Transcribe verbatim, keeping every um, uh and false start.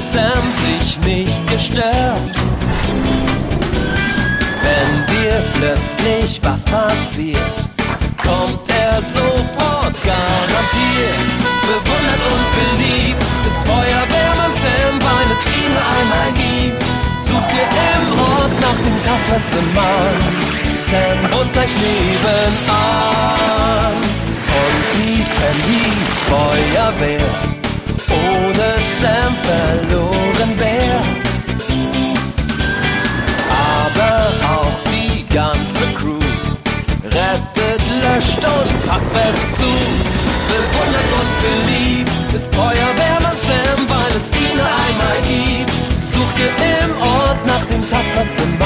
Sam sich nicht gestört. Wenn dir plötzlich was passiert, kommt er sofort garantiert. Bewundert und beliebt ist Feuerwehrmann Sam, weil es ihn einmal gibt. Sucht ihr im Ort nach dem tapfersten Mann, Sam wohnt gleich nebenan. Und die Handys Feuerwehr ohne Sam verloren wär. Aber auch die ganze Crew rettet, löscht und packt fest zu. Bewundert und beliebt ist Feuerwehrmann Sam, weil es ihn einmal gibt. Sucht ihr im Ort nach dem tapfersten Mann,